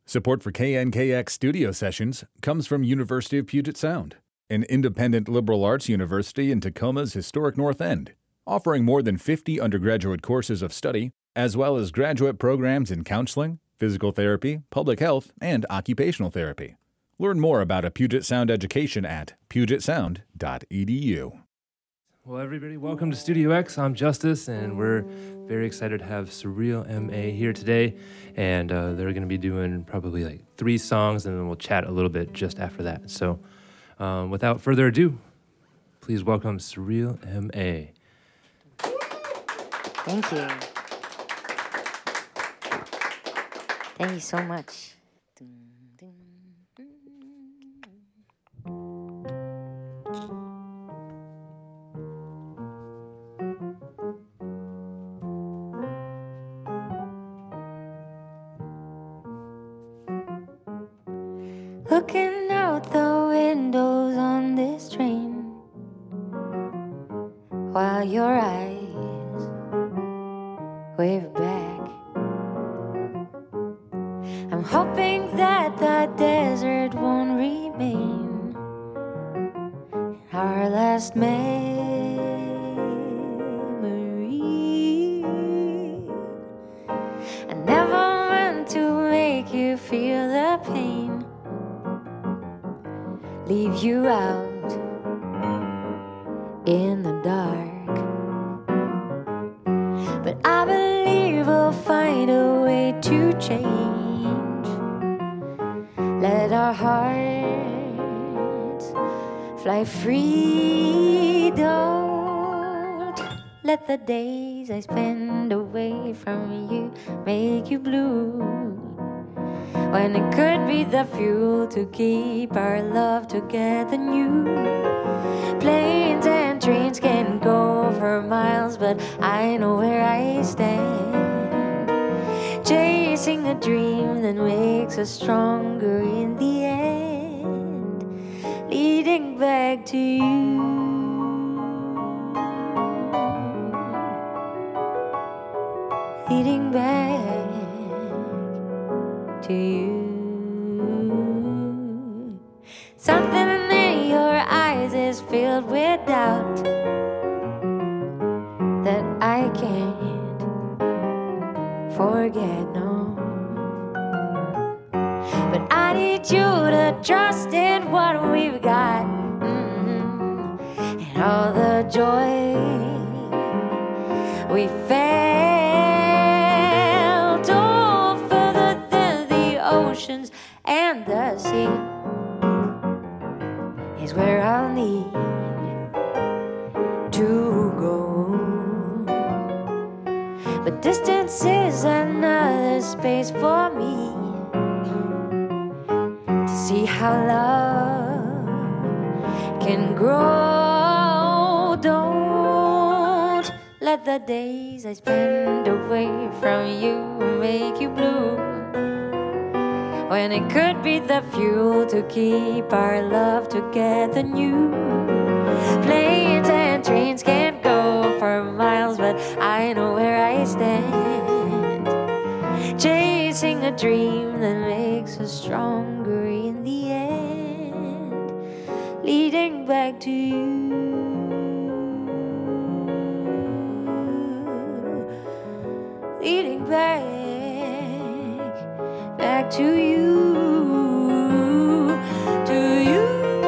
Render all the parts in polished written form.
Support for KNKX studio sessions comes from University of Puget Sound, an independent liberal arts university in Tacoma's historic North End, offering more than 50 undergraduate courses of study, as well as graduate programs in counseling, physical therapy, public health, and occupational therapy. Learn more about a Puget Sound education at pugetsound.edu. Well, everybody, welcome to Studio X. I'm Justice, and we're very excited to have Surreal MA here today. And they're going to be doing probably like 3 songs, and then we'll chat a little bit just after that. So without further ado, please welcome Surreal MA. Thank you. Thank you so much. Looking out the windows on this train, while your eyes wave back, I'm hoping that the desert won't remain our last memory. I never meant to make you feel the pain, leave you out in the dark, but I believe we'll find a way to change. Let our hearts fly free. Don't let the days I spend away from you make you blue, when it could be the fuel to keep our love together new. Planes and trains can go for miles, but I know where I stand. Chasing a dream that makes us stronger in the end, leading back to you. Leading back to you. Something in your eyes is filled with doubt that I can't forget, no. But I need you to trust in what we've got, and all the joy we felt, oh, further than the oceans and the sea is where I'll need to go. But distance is another space for me to see how love can grow. Don't let the days I spend away from you make you blue, when it could be the fuel to keep our love together new. Planes and trains can't go for miles, but I know where I stand. Chasing a dream that makes us stronger in the end, leading back to you. Leading back to you, to you.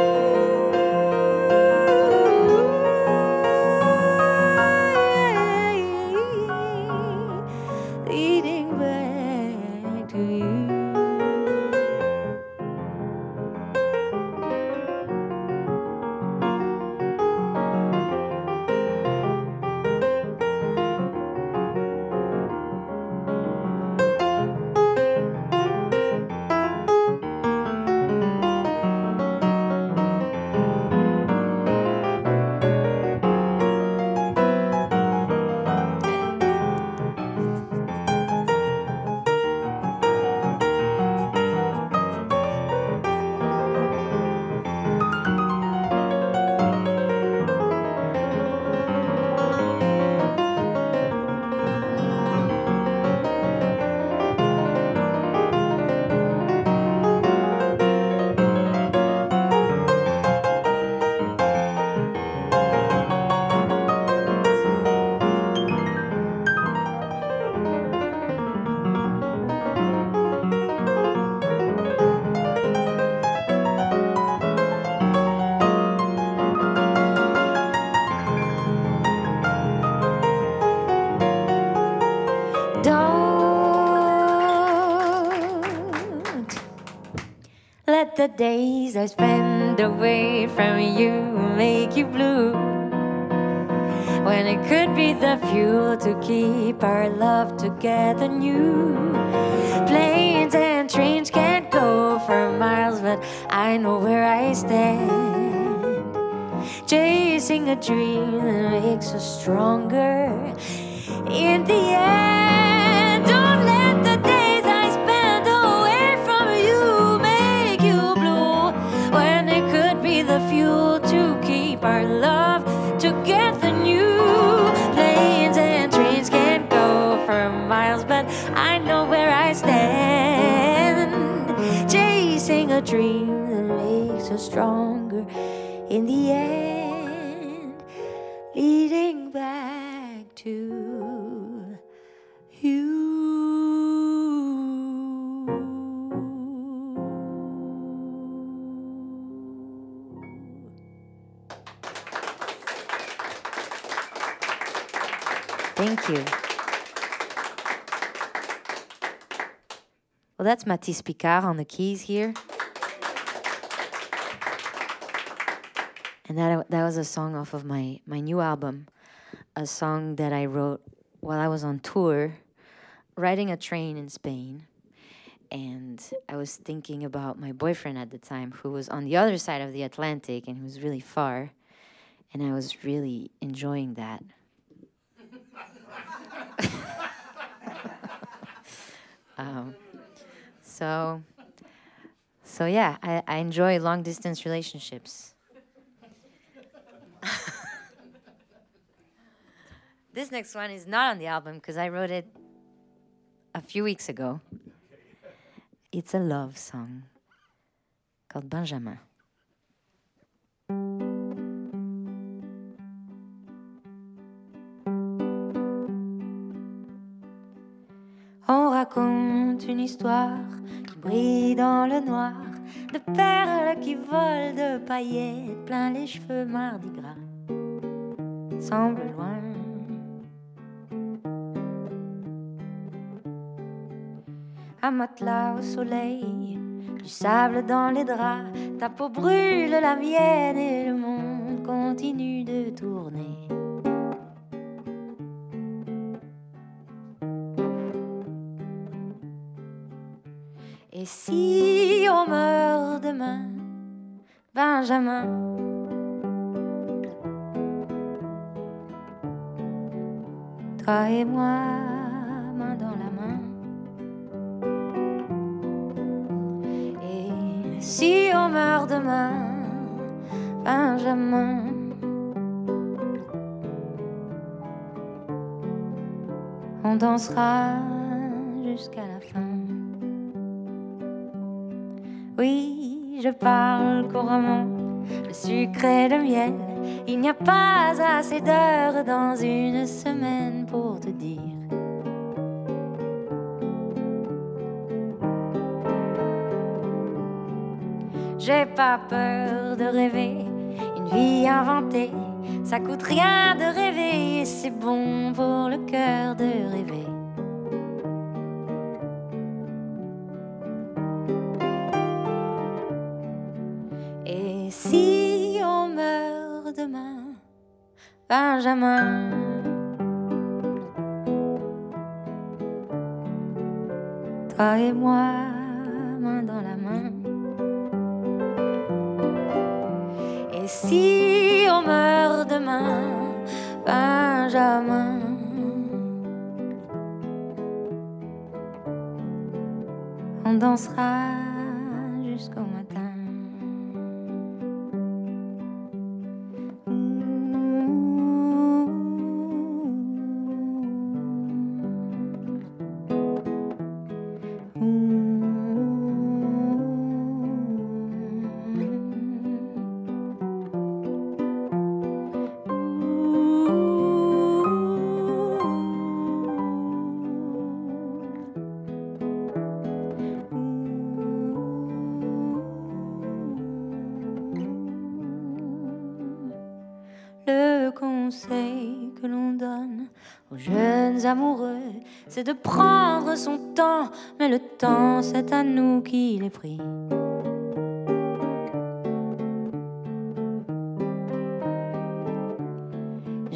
Leading back to you. let the days I spend away from you make you blue, when it could be the fuel to keep our love together new. Planes and trains can't go for miles, but I know where I stand, chasing a dream that makes us stronger in the end. Don't let the days I spend away from you make you blue, when it could be the fuel to keep our love together new. Planes and trains can't go for miles, but I know where I stand, chasing a dream that makes us stronger in the end, leading back to you. Thank you. Well, that's Mathis Picard on the keys here. And that was a song off of my new album, a song that I wrote while I was on tour, riding a train in Spain. And I was thinking about my boyfriend at the time, who was on the other side of the Atlantic and who was really far. And I was really enjoying that. So yeah, I enjoy long distance relationships. This next one is not on the album because I wrote it a few weeks ago. It's a love song called Benjamin. On raconte une histoire qui brille dans le noir, de perles qui volent, de paillettes plein les cheveux, mardi gras semble loin. Un matelas au soleil, du sable dans les draps, ta peau brûle la mienne et le monde continue de tourner. Et si on meurt demain, Benjamin, toi et moi, main dans la main. Et si on meurt demain, Benjamin, on dansera jusqu'à la fin. Oui, je parle couramment le sucre et le miel. Il n'y a pas assez d'heures dans une semaine pour te dire. J'ai pas peur de rêver une vie inventée. Ça coûte rien de rêver et c'est bon pour le cœur de rêver. Et si on meurt demain, Benjamin, toi et moi, main dans la main. Et si on meurt demain, Benjamin, on dansera jusqu'au matin. Le conseil que l'on donne aux jeunes amoureux, c'est de prendre son temps, mais le temps c'est à nous qui l'est pris.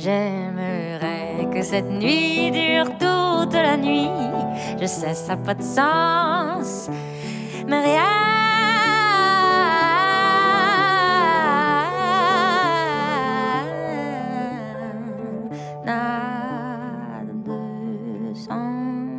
J'aimerais que cette nuit dure toute la nuit. Je sais, ça n'a pas de sens, mais rien n'a de sens.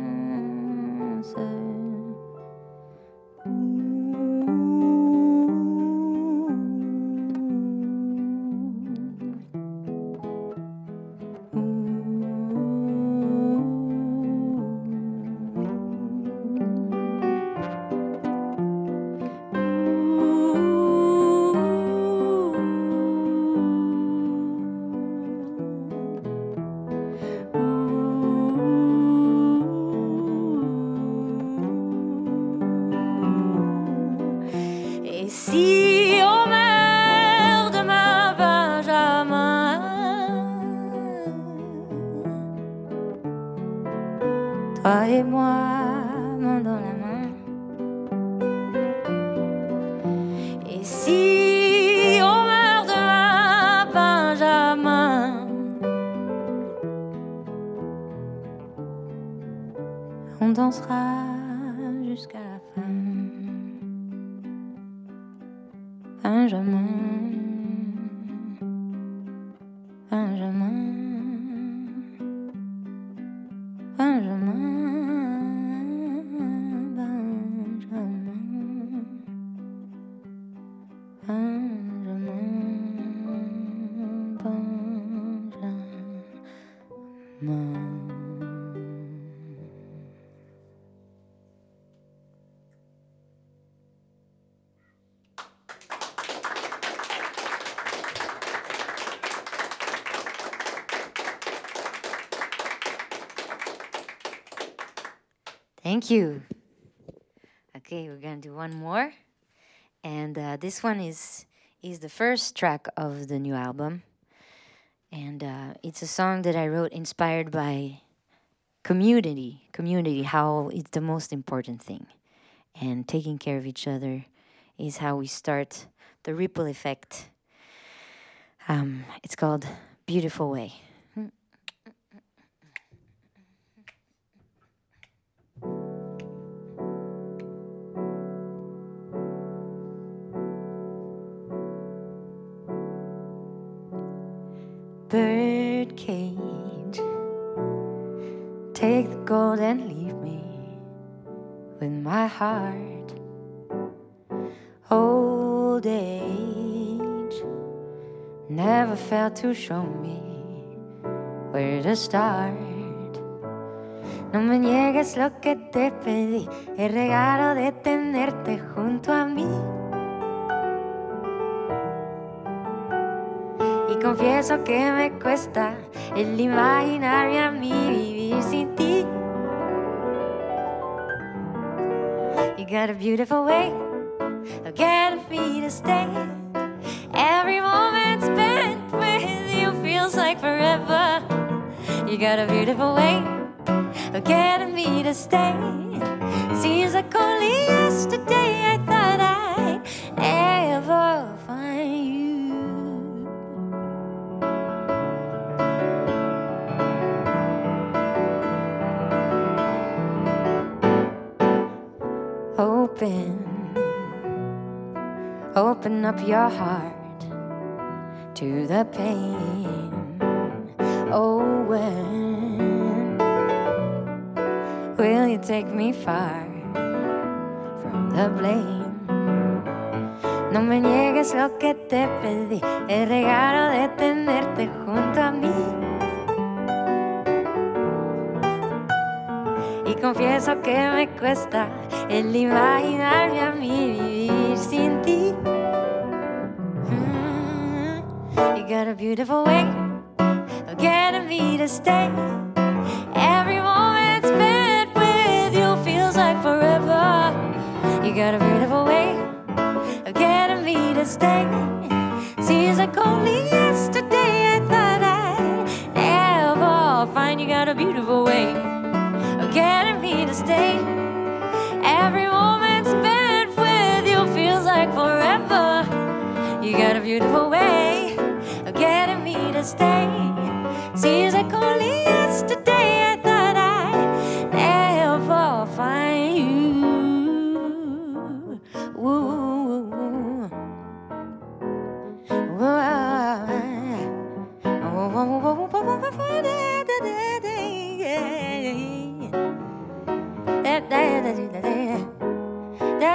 Et si on meurt demain, Benjamin, toi et moi, main dans la main. Et si on meurt demain, Benjamin, on dansera jusqu'à la fin. Benjamin, Benjamin, Benjamin, Benjamin, Benjamin, Benjamin. Thank you. Okay, we're gonna do one more, and this one is the first track of the new album, and it's a song that I wrote inspired by community, how it's the most important thing, and taking care of each other is how we start the ripple effect. It's called Beautiful Way. Birdcage, take the gold and leave me with my heart. Old age never failed to show me where to start. No me niegues lo que te pedí, el regalo de tenerte junto a mí. Y confieso que me cuesta el imaginarme a mí vivir sin ti. You got a beautiful way of getting me to stay. Every moment spent with you feels like forever. You got a beautiful way of getting me to stay. Seems like only yesterday I thought I'd ever find you. Open up your heart to the pain. Oh, when will you take me far from the blame? No me niegues lo que te pedí, el regalo de tenerte junto a mí. Y confieso que me cuesta el imaginarme a mí vivir sin ti. You got a beautiful way of getting me to stay. Every moment spent with you feels like forever. You got a beautiful way of getting me to stay. Seems like only yesterday I thought I'd never find. You got a beautiful way of getting me to stay. Every moment spent with you feels like forever. You got a beautiful way of getting me to stay.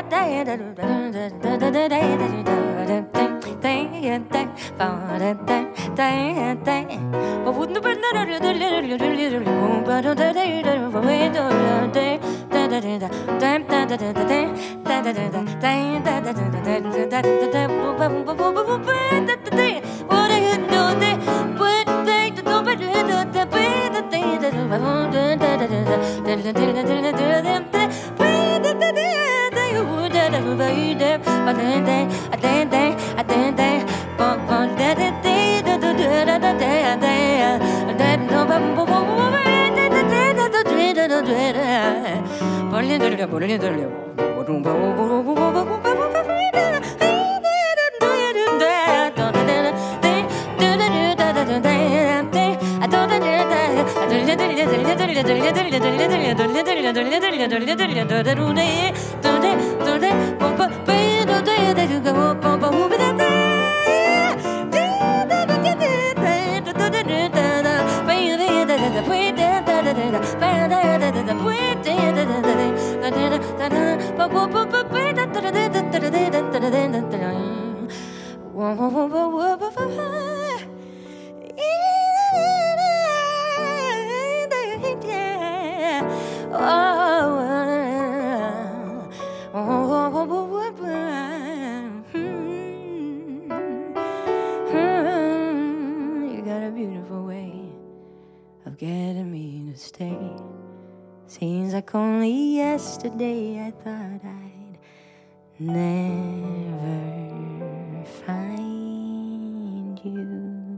You got a beautiful way of getting me to stay. Seems like only yesterday I thought I'd never find you.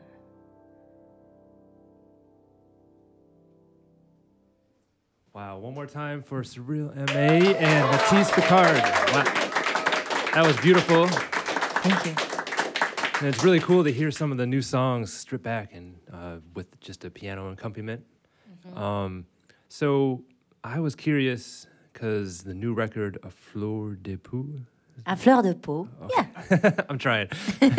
Wow, one more time for Surreal MA and Matisse Picard. Wow, that was beautiful. Thank you. And it's really cool to hear some of the new songs stripped back and with just a piano accompaniment. So I was curious because the new record, A Fleur de Peau. A fleur de peau. Oh. Yeah. I'm trying.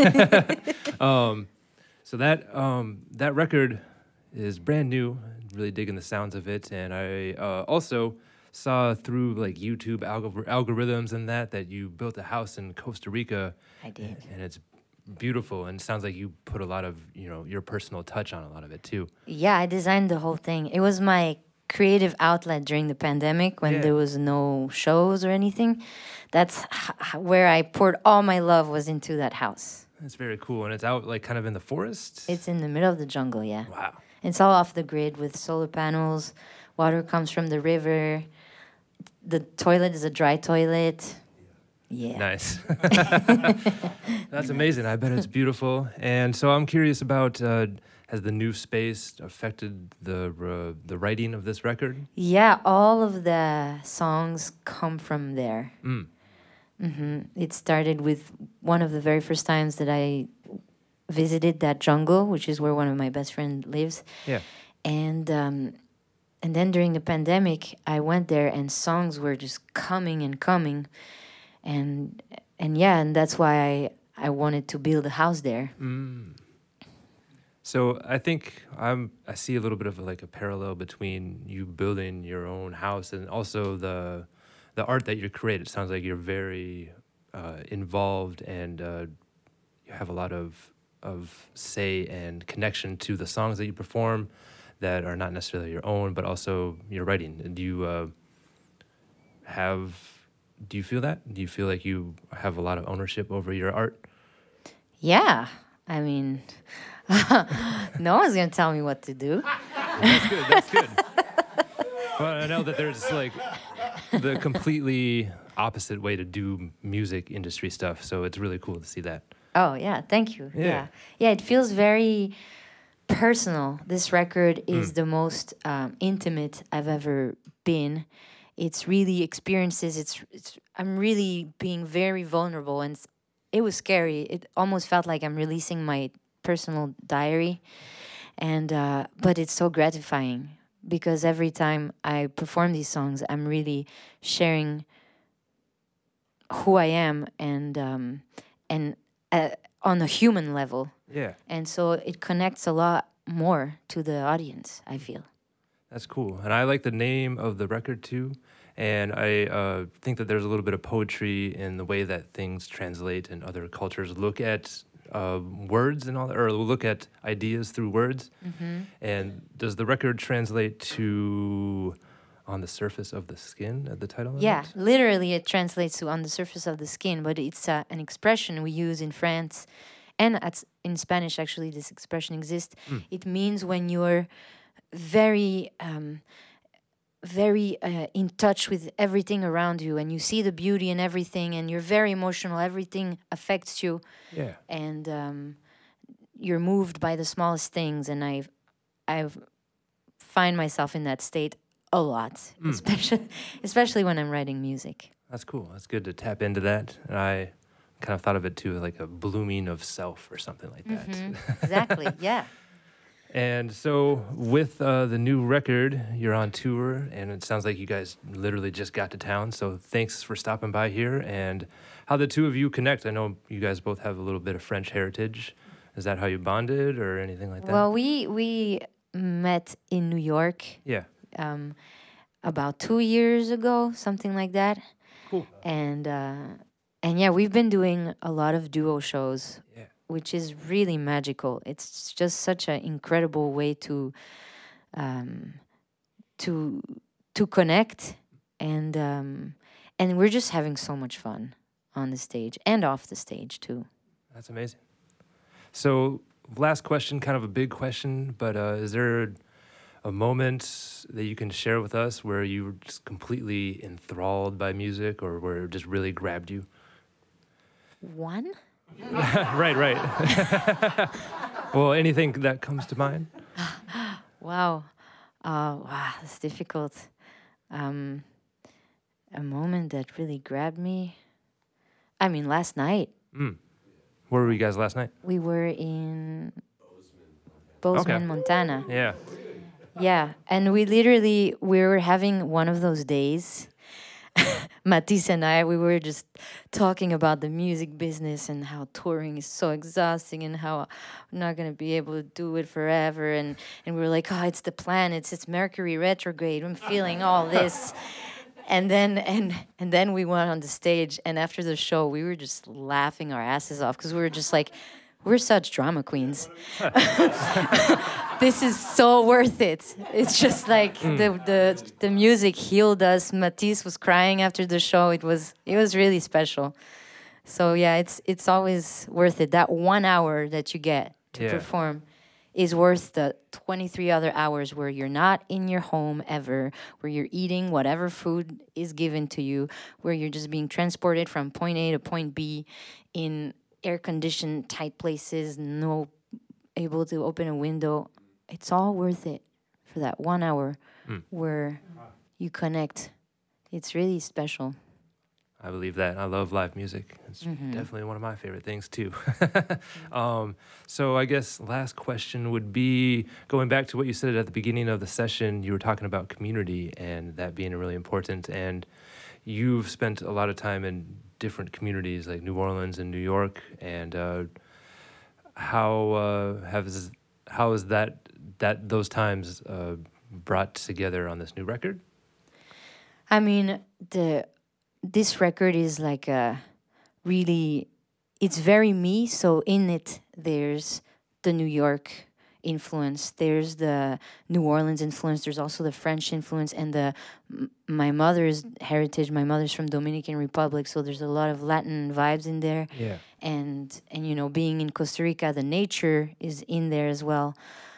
So that record is brand new. Really digging the sounds of it, and I also saw through like YouTube algorithms and that you built a house in Costa Rica. I did. And it's beautiful, and it sounds like you put a lot of your personal touch on a lot of it too. Yeah, I designed the whole thing. It was my creative outlet during the pandemic when there was no shows or anything. That's where I poured all my love was into that house. That's very cool, and it's out like kind of in the forest. It's in the middle of the jungle, yeah. Wow. It's all off the grid with solar panels. Water comes from the river. The toilet is a dry toilet. Yeah. Nice. That's amazing. I bet it's beautiful. And so I'm curious about has the new space affected the writing of this record? Yeah, all of the songs come from there. It started with one of the very first times that I visited that jungle, which is where one of my best friends lives. Yeah. And then during the pandemic, I went there and songs were just coming and coming. And that's why I wanted to build a house there. So I think I see a little bit of like a parallel between you building your own house and also the art that you create. It sounds like you're very involved and you have a lot of say and connection to the songs that you perform that are not necessarily your own, but also your writing. Do you feel that? Do you feel like you have a lot of ownership over your art? Yeah. I mean, no one's going to tell me what to do. That's good. Well, I know that there's like the completely opposite way to do music industry stuff, so it's really cool to see that. Oh, yeah. Thank you. Yeah, it feels very personal. This record is the most intimate I've ever been. It's really experiences. I'm really being very vulnerable, and it was scary. It almost felt like I'm releasing my personal diary, and but it's so gratifying because every time I perform these songs, I'm really sharing who I am and on a human level. Yeah. And so it connects a lot more to the audience, I feel. That's cool. And I like the name of the record too. And I think that there's a little bit of poetry in the way that things translate and other cultures look at words and all that, or look at ideas through words. And does the record translate to On the Surface of the Skin at the title of Yeah, it? literally it translates to on the surface of the skin, but it's an expression we use in France and in Spanish. Actually, this expression exists. It means when you're very in touch with everything around you, and you see the beauty in everything, and you're very emotional. Everything affects you, Yeah. and you're moved by the smallest things. And I find myself in that state a lot, especially when I'm writing music. That's cool. That's good to tap into that. And I kind of thought of it too, like a blooming of self or something like that. Exactly. Yeah. And so with the new record, you're on tour, and it sounds like you guys literally just got to town. So thanks for stopping by here. And how the two of you connect. I know you guys both have a little bit of French heritage. Is that how you bonded or anything like that? Well, we met in New York Yeah. about 2 years ago, something like that. Cool. And yeah, we've been doing a lot of duo shows, Yeah. which is really magical. It's just such an incredible way to connect, and we're just having so much fun on the stage and off the stage too. That's amazing. So last question, kind of a big question, but is there a moment that you can share with us where you were just completely enthralled by music, or where it just really grabbed you? One? Right. Well, anything that comes to mind? Wow. Wow, that's difficult. A moment that really grabbed me. I mean, last night. Where were you guys last night? We were in Bozeman, Montana. Yeah. Yeah, and we were having one of those days. Matisse and I, we were just talking about the music business and how touring is so exhausting and how I'm not going to be able to do it forever. And we were like, oh, it's the planets, it's Mercury retrograde. I'm feeling all this. And then we went on the stage, and after the show, we were just laughing our asses off because we were just like, we're such drama queens. This is so worth it. It's just like the music healed us. Matisse was crying after the show. It was really special. So yeah, it's always worth it. That 1 hour that you get to perform is worth the 23 other hours where you're not in your home ever, where you're eating whatever food is given to you, where you're just being transported from point A to point B in air-conditioned tight places, no able to open a window. It's all worth it for that 1 hour where you connect. It's really special. I believe that. I love live music. It's definitely one of my favorite things too. So I guess last question would be, going back to what you said at the beginning of the session, you were talking about community and that being really important. And you've spent a lot of time in different communities like New Orleans and New York. And how is that those times brought together on this new record? I mean, this record is like it's very me. So in it, there's the New York influence, there's the New Orleans influence, there's also the French influence, and my mother's heritage. My mother's from Dominican Republic, so there's a lot of Latin vibes in there. Yeah. And you know, being in Costa Rica, the nature is in there as well.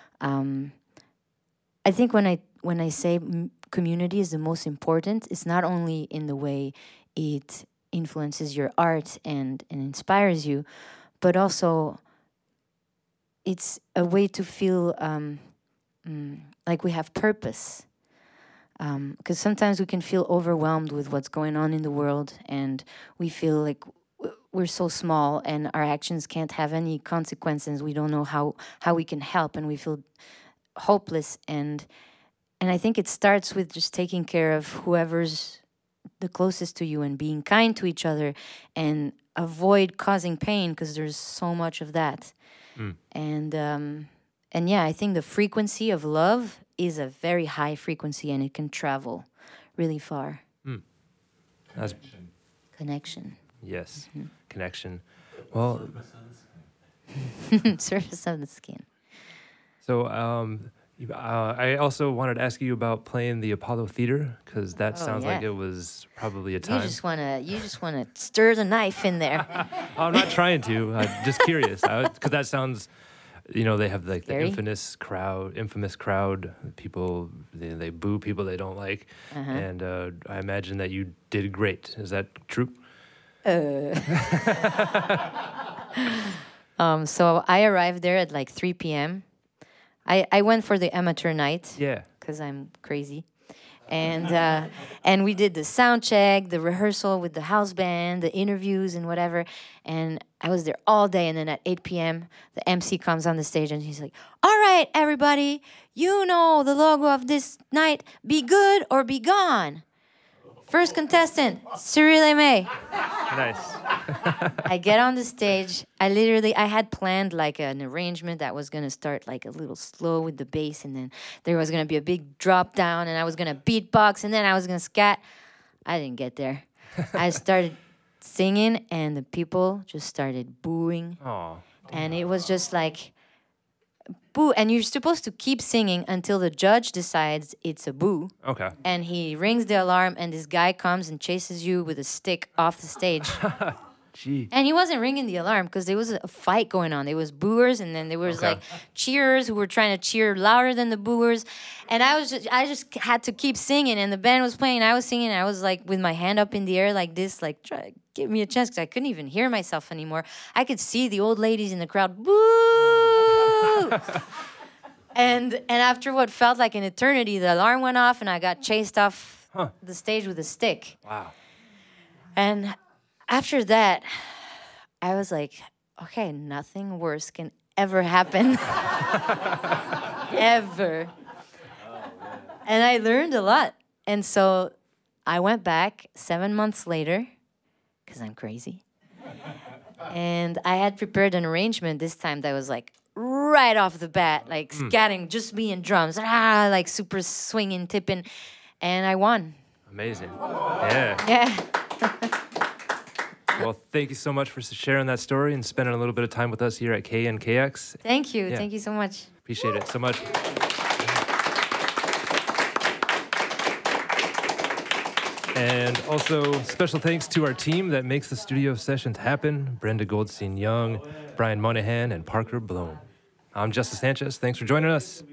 I think when I say community is the most important, it's not only in the way it influences your art and inspires you, but also it's a way to feel like we have purpose. Because sometimes we can feel overwhelmed with what's going on in the world, and we feel like we're so small and our actions can't have any consequences. We don't know how we can help, and we feel hopeless. And I think it starts with just taking care of whoever's the closest to you and being kind to each other and avoid causing pain, because there's so much of that. And yeah, I think the frequency of love is a very high frequency, and it can travel really far. That's, Connection. yes, connection. Well, Surface of the skin. so I also wanted to ask you about playing the Apollo Theater, because that sounds like yeah. it was probably a You time. just wanna stir the knife in there. I'm not trying to. I'm just curious, because that sounds, they have like the Scary? infamous crowd. People they boo people they don't like, and I imagine that you did great. Is that true? So I arrived there at like 3 p.m. I went for the amateur night. Yeah. Because I'm crazy. And we did the sound check, the rehearsal with the house band, the interviews and whatever. And I was there all day. And then at 8 p.m., the MC comes on the stage and he's like, all right, everybody, you know the logo of this night, be good or be gone. First contestant, Cyril Aimé. Nice. I get on the stage. I had planned like an arrangement that was going to start like a little slow with the bass, and then there was going to be a big drop down, and I was going to beatbox, and then I was going to scat. I didn't get there. I started singing, and the people just started booing. Oh. And it was just like, boo. And you're supposed to keep singing until the judge decides it's a boo. Okay. And he rings the alarm, and this guy comes and chases you with a stick off the stage. Gee. And he wasn't ringing the alarm because there was a fight going on. There was booers, and then there was like cheerers who were trying to cheer louder than the booers. And I just had to keep singing, and the band was playing, and I was singing, and I was like with my hand up in the air like this, like try to give me a chance, because I couldn't even hear myself anymore. I could see the old ladies in the crowd, boo! and after what felt like an eternity, the alarm went off, and I got chased off the stage with a stick. Wow. And after that, I was like, okay, nothing worse can ever happen. Ever. And I learned a lot. And so I went back 7 months later, because I'm crazy. And I had prepared an arrangement this time that was like right off the bat, like scatting, just me and drums, like super swinging, tipping. And I won. Amazing. Yeah. Yeah. Well, thank you so much for sharing that story and spending a little bit of time with us here at KNKX. Thank you. Yeah. Thank you so much. Appreciate it so much. And also, special thanks to our team that makes the studio sessions happen: Brenda Goldstein-Young, Brian Monahan, and Parker Bloom. I'm Justice Sanchez. Thanks for joining us.